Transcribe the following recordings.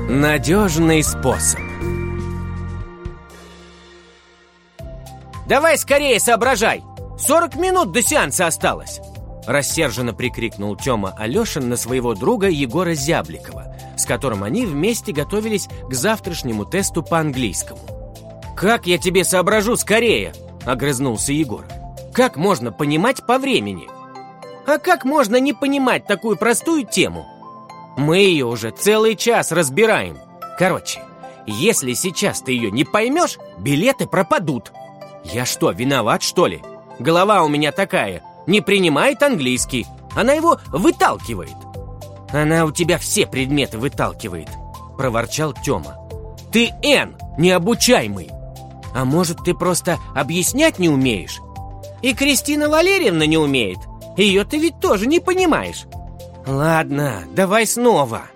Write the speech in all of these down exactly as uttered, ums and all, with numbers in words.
Надежный способ. «Давай скорее соображай! сорок минут до сеанса осталось!» Рассерженно прикрикнул Тёма Алёшин на своего друга Егора Зябликова, с которым они вместе готовились к завтрашнему тесту по английскому. «Как я тебе соображу скорее?» — огрызнулся Егор. «Как можно понимать по времени?» «А как можно не понимать такую простую тему? Мы ее уже целый час разбираем. Короче, если сейчас ты ее не поймешь, билеты пропадут. Я что, виноват, что ли? Голова у меня такая, не принимает английский. Она его выталкивает». «Она у тебя все предметы выталкивает», — проворчал Тёма. «Ты Н, необучаемый. А может, ты просто объяснять не умеешь? И Кристина Валерьевна не умеет. Ее ты ведь тоже не понимаешь. Ладно, давай снова».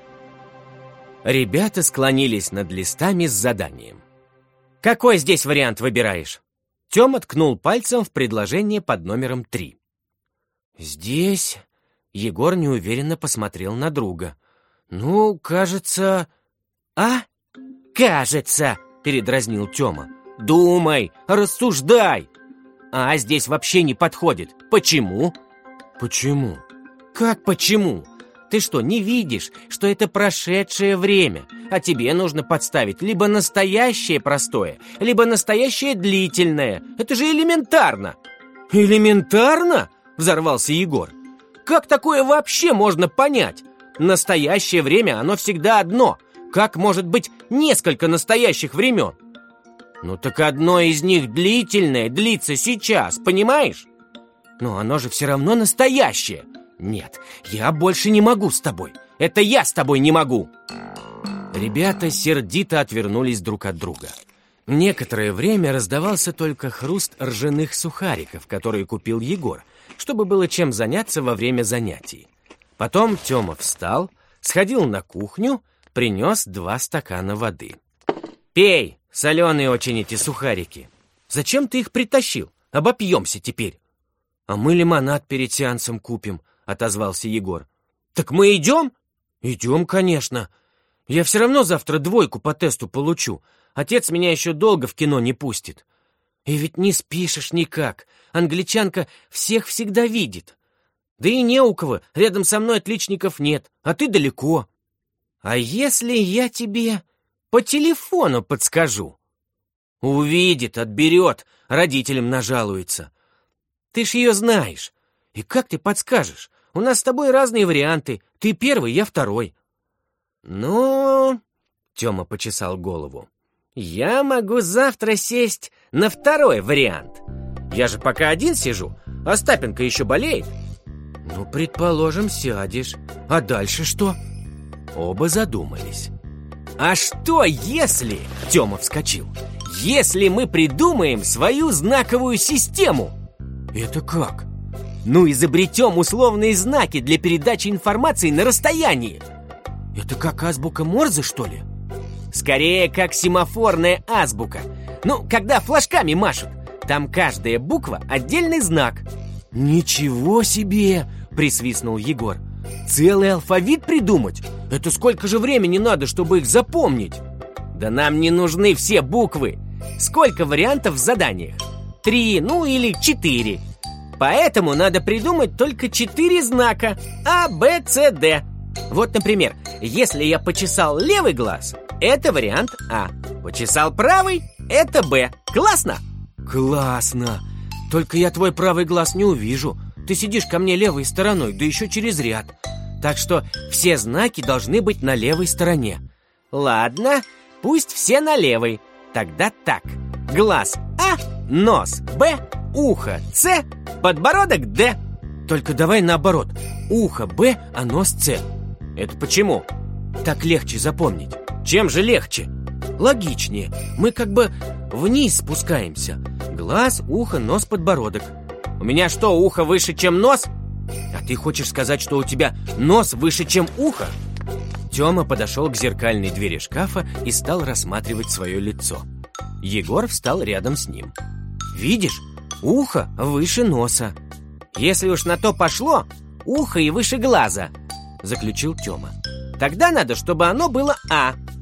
Ребята склонились над листами с заданием. «Какой здесь вариант выбираешь?» Тёма ткнул пальцем в предложение под номером три. «Здесь...» Егор неуверенно посмотрел на друга. «Ну, кажется...» «А? Кажется!» — передразнил Тёма. «Думай, рассуждай!» «А здесь вообще не подходит. Почему?» «Почему?» «Как почему? Ты что, не видишь, что это прошедшее время, а тебе нужно подставить либо настоящее простое, либо настоящее длительное? Это же элементарно!» «Элементарно?» — взорвался Егор. «Как такое вообще можно понять? Настоящее время, оно всегда одно. Как может быть несколько настоящих времен?» «Ну так одно из них длительное, длится сейчас, понимаешь? Но оно же все равно настоящее. Нет, я больше не могу с тобой. Это я с тобой не могу!» Ребята сердито отвернулись друг от друга. Некоторое время раздавался только хруст ржаных сухариков, которые купил Егор, чтобы было чем заняться во время занятий. Потом Тёма встал, сходил на кухню, принес два стакана воды. «Пей, соленые очень эти сухарики. Зачем ты их притащил? Обопьемся теперь». «А мы лимонад перед сеансом купим», — отозвался Егор. «Так мы идем?» «Идем, конечно. Я все равно завтра двойку по тесту получу. Отец меня еще долго в кино не пустит. И ведь не спишешь никак. Англичанка всех всегда видит. Да и не у кого, рядом со мной отличников нет, а ты далеко. А если я тебе по телефону подскажу?» «Увидит, отберет, родителям нажалуется. Ты ж ее знаешь. И как ты подскажешь? У нас с тобой разные варианты. Ты первый, я второй». «Ну...» — Тёма почесал голову. «Я могу завтра сесть на второй вариант. Я же пока один сижу, Остапенко еще болеет». «Ну, предположим, сядешь. А дальше что?» Оба задумались. «А что если...» — Тёма вскочил. «Если мы придумаем свою знаковую систему?» «Это как?» «Ну, изобретем условные знаки для передачи информации на расстоянии». «Это как азбука Морзе, что ли?» «Скорее, как семафорная азбука. Ну, когда флажками машут. Там каждая буква — отдельный знак». «Ничего себе!» — присвистнул Егор. «Целый алфавит придумать? Это сколько же времени надо, чтобы их запомнить?» «Да нам не нужны все буквы. Сколько вариантов в заданиях? Три, ну или четыре. Поэтому надо придумать только четыре знака А, Б, С, Д. Вот, например, если я почесал левый глаз, это вариант А. Почесал правый, это Б. Классно?» «Классно! Только я твой правый глаз не увижу. Ты сидишь ко мне левой стороной, да еще через ряд. Так что все знаки должны быть на левой стороне». «Ладно, пусть все на левой. Тогда так. Глаз А, нос Б, ухо С, подбородок Д». «Только давай наоборот. Ухо Б, а нос С». «Это почему?» «Так легче запомнить». «Чем же легче?» «Логичнее. Мы как бы вниз спускаемся. Глаз, ухо, нос, подбородок». «У меня что, ухо выше, чем нос?» «А ты хочешь сказать, что у тебя нос выше, чем ухо?» Тёма подошел к зеркальной двери шкафа и стал рассматривать свое лицо. Егор встал рядом с ним. «Видишь, ухо выше носа». «Если уж на то пошло, ухо и выше глаза», — заключил Тёма. «Тогда надо, чтобы оно было А.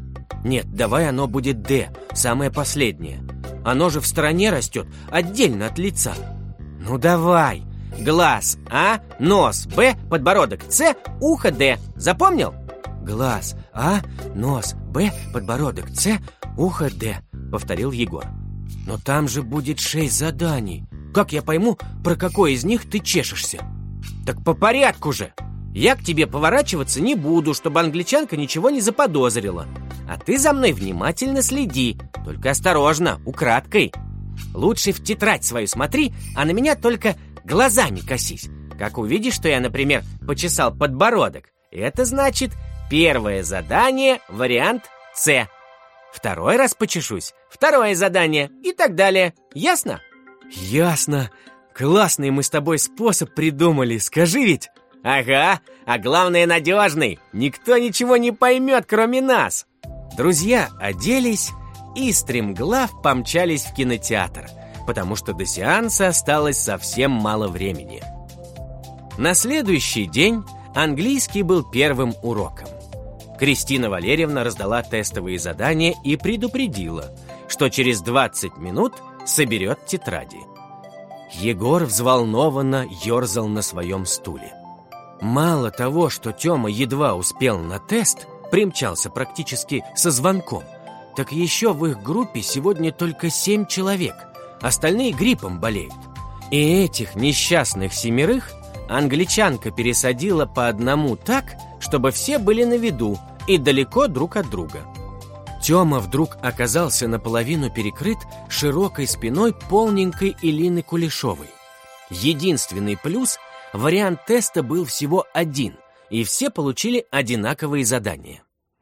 Нет, давай оно будет Д, самое последнее. Оно же в стороне растет, отдельно от лица. Ну давай. Глаз А, нос Б, подбородок С, ухо Д. Запомнил? Глаз А, нос Б, подбородок С, ухо Д, повторил Егор. Но там же будет шесть заданий. Как я пойму, про какое из них ты чешешься? Так по порядку же. Я к тебе поворачиваться не буду, чтобы англичанка ничего не заподозрила. А ты за мной внимательно следи, только осторожно, украдкой. Лучше в тетрадь свою смотри, а на меня только глазами косись. Как увидишь, что я, например, почесал подбородок, это значит первое задание, вариант С. Второй раз почешусь, второе задание и так далее. Ясно? Ясно. Классный мы с тобой способ придумали, скажи ведь. Ага, а главное надежный. Никто ничего не поймет, кроме нас. Друзья оделись и стремглав помчались в кинотеатр, потому что до сеанса осталось совсем мало времени. На следующий день английский был первым уроком. Кристина Валерьевна раздала тестовые задания и предупредила, что через двадцать минут соберет тетради. Егор взволнованно ерзал на своем стуле. Мало того, что Тёма едва успел на тест, примчался практически со звонком, так еще в их группе сегодня только семь человек, остальные гриппом болеют. И этих несчастных семерых англичанка пересадила по одному так, чтобы все были на виду и далеко друг от друга. Тёма вдруг оказался наполовину перекрыт широкой спиной полненькой Элины Кулешовой. Единственный плюс – вариант теста был всего один, и все получили одинаковые задания.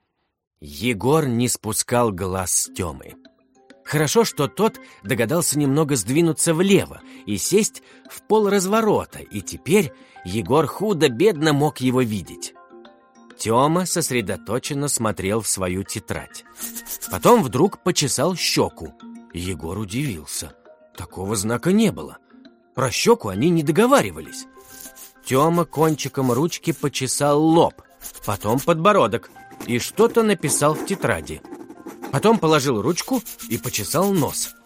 Егор не спускал глаз с Тёмы. Хорошо, что тот догадался немного сдвинуться влево и сесть в полразворота, и теперь Егор худо-бедно мог его видеть. Тёма сосредоточенно смотрел в свою тетрадь. Потом вдруг почесал щеку. Егор удивился. Такого знака не было. Про щеку они не договаривались. Тёма кончиком ручки почесал лоб, потом подбородок и что-то написал в тетради. Потом положил ручку и почесал нос.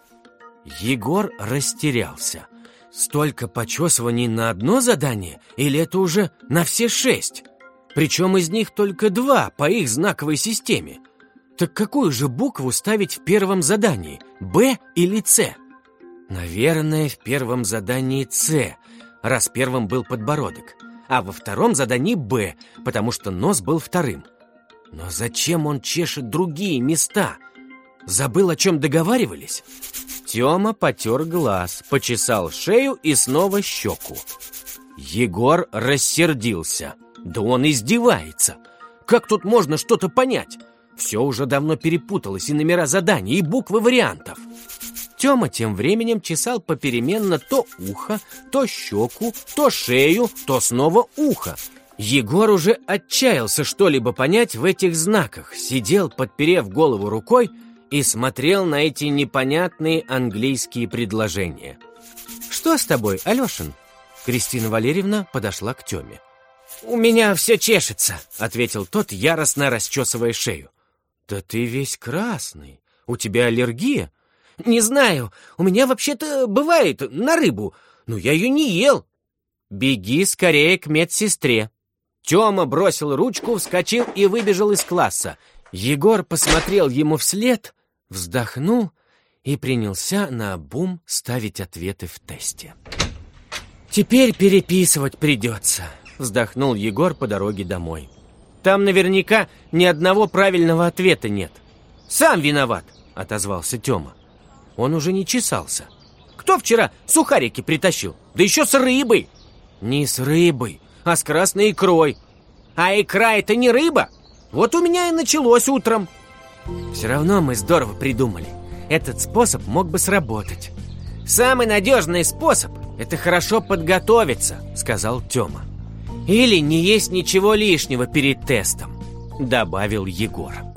Егор растерялся. Столько почесываний на одно задание или это уже на все шесть? Причем из них только два по их знаковой системе. Так какую же букву ставить в первом задании, Б или С? Наверное, в первом задании С, раз первым был подбородок, а во втором задании Б, потому что нос был вторым. Но зачем он чешет другие места? Забыл, о чем договаривались? Тёма потер глаз, почесал шею и снова щеку. Егор рассердился. Да он издевается. Как тут можно что-то понять? Все уже давно перепуталось, и номера заданий, и буквы вариантов. Тёма тем временем чесал попеременно то ухо, то щеку, то шею, то снова ухо. Егор уже отчаялся что-либо понять в этих знаках, сидел, подперев голову рукой, и смотрел на эти непонятные английские предложения. «Что с тобой, Алешин?» Кристина Валерьевна подошла к Тёме. «У меня все чешется», — ответил тот, яростно расчесывая шею. «Да ты весь красный. У тебя аллергия?» «Не знаю. У меня вообще-то бывает на рыбу, но я ее не ел». «Беги скорее к медсестре». Тёма бросил ручку, вскочил и выбежал из класса. Егор посмотрел ему вслед, вздохнул и принялся наобум ставить ответы в тесте. «Теперь переписывать придется», — вздохнул Егор по дороге домой. «Там наверняка ни одного правильного ответа нет». «Сам виноват», — отозвался Тёма. Он уже не чесался. «Кто вчера сухарики притащил? Да еще с рыбой!» «Не с рыбой, а с красной икрой». «А икра — это не рыба? Вот у меня и началось утром». «Все равно мы здорово придумали. Этот способ мог бы сработать». «Самый надежный способ — это хорошо подготовиться», — сказал Тёма. «Или не есть ничего лишнего перед тестом», — добавил Егор.